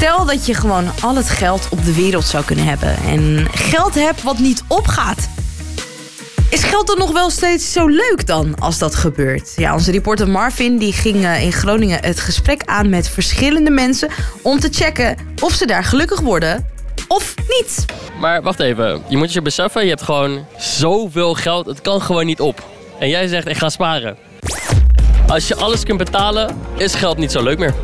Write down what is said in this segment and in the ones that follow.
Stel dat je gewoon al het geld op de wereld zou kunnen hebben en geld hebt wat niet opgaat. Is geld dan nog wel steeds zo leuk dan als dat gebeurt? Ja, onze reporter Marvin die ging in Groningen het gesprek aan met verschillende mensen om te checken of ze daar gelukkig worden of niet. Maar wacht even, je moet je beseffen, je hebt gewoon zoveel geld, het kan gewoon niet op. En jij zegt, ik ga sparen. Als je alles kunt betalen, is geld niet zo leuk meer.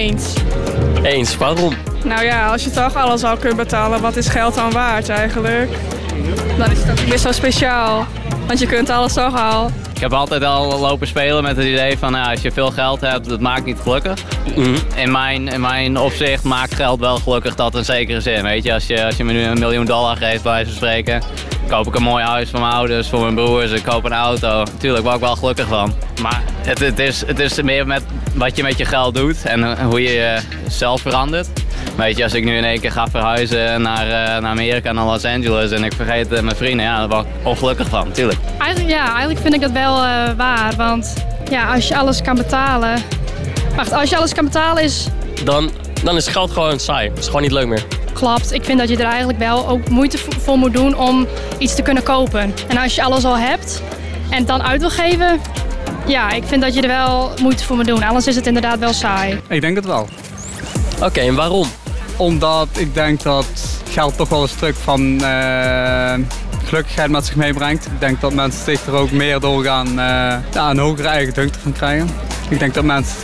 Eens, waarom? Nou ja, als je toch alles al kunt betalen, wat is geld dan waard eigenlijk? Dan is het ook niet meer zo speciaal, want je kunt alles toch al. Ik heb altijd al lopen spelen met het idee van als je veel geld hebt, dat maakt niet gelukkig. In mijn opzicht maakt geld wel gelukkig dat in zekere zin. Weet je, als je me nu $1 miljoen geeft, bij wijze van spreken, koop ik een mooi huis voor mijn ouders, voor mijn broers, ik koop een auto. Natuurlijk word ik wel gelukkig van. Maar het is meer met wat je met je geld doet en hoe je jezelf verandert. Weet je, als ik nu in één keer ga verhuizen naar Amerika, naar Los Angeles en ik vergeet mijn vrienden, ja, daar word ik ongelukkig van, natuurlijk. Eigenlijk vind ik dat wel waar, want ja, als je alles kan betalen... als je alles kan betalen is... Dan is geld gewoon saai, het is gewoon niet leuk meer. Klopt, ik vind dat je er eigenlijk wel ook moeite voor moet doen om iets te kunnen kopen. En als je alles al hebt en het dan uit wil geven, ja, ik vind dat je er wel moeite voor moet doen. Anders is het inderdaad wel saai. Ik denk het wel. Oké, en waarom? Omdat ik denk dat geld toch wel een stuk van gelukkigheid met zich meebrengt. Ik denk dat mensen zich er ook meer doorgaan een hogere eigendunk van krijgen. Ik denk dat mensen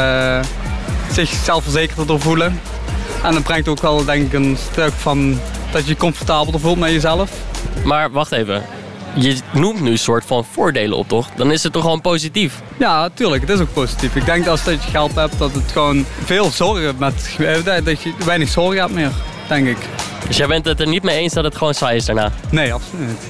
zich zelfverzekerder door voelen. En dat brengt ook wel denk ik een stuk van dat je je comfortabeler voelt met jezelf. Maar wacht even, je noemt nu een soort van voordelen op, toch? Dan is het toch gewoon positief? Ja, tuurlijk, het is ook positief. Ik denk dat als je geld hebt, dat het gewoon veel zorgen dat je weinig zorgen hebt meer, denk ik. Dus jij bent het er niet mee eens dat het gewoon saai is daarna? Nee, absoluut niet.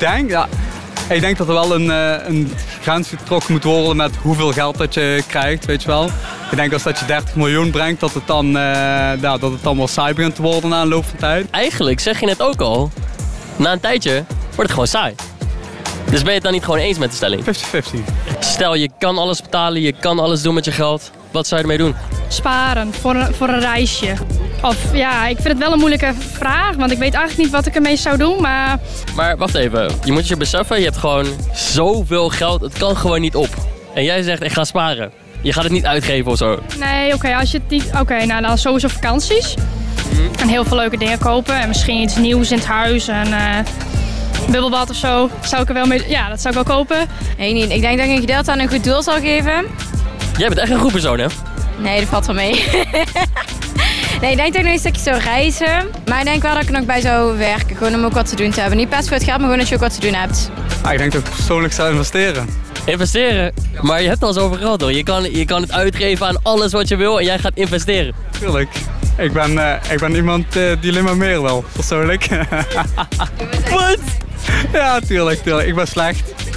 Ik denk dat er wel een grens getrokken moet worden met hoeveel geld dat je krijgt, weet je wel. Ik denk als dat je 30 miljoen brengt, dat het dan wel saai begint te worden na een loop van tijd. Eigenlijk zeg je net ook al, na een tijdje wordt het gewoon saai. Dus ben je het dan niet gewoon eens met de stelling? 50-50. Stel, je kan alles betalen, je kan alles doen met je geld. Wat zou je ermee doen? Sparen voor een reisje. Of ja, ik vind het wel een moeilijke vraag, want ik weet eigenlijk niet wat ik ermee zou doen, maar... Maar wacht even, je moet je beseffen, je hebt gewoon zoveel geld, het kan gewoon niet op. En jij zegt, ik ga sparen. Je gaat het niet uitgeven of zo. Nee, als je het niet... nou dan sowieso vakanties. En heel veel leuke dingen kopen en misschien iets nieuws in het huis en... bubbelbad of zo, zou ik er wel mee... Ja, dat zou ik wel kopen. Nee, niet. Ik denk dat ik een gedeelte aan een goed doel zal geven. Jij bent echt een goed persoon, hè? Nee, dat valt wel mee. Nee, ik denk dat ik nog een stukje zou reizen. Maar ik denk wel dat ik er nog bij zou werken. Gewoon om ook wat te doen te hebben. Niet pas voor het geld, maar gewoon dat je ook wat te doen hebt. Ik denk dat ik persoonlijk zou investeren. Investeren? Maar je hebt al zoveel geld, hoor. Je kan het uitgeven aan alles wat je wil en jij gaat investeren. Tuurlijk. Ik ben iemand die alleen maar meer wil, persoonlijk. Wat? Ja, tuurlijk. Ik ben slecht.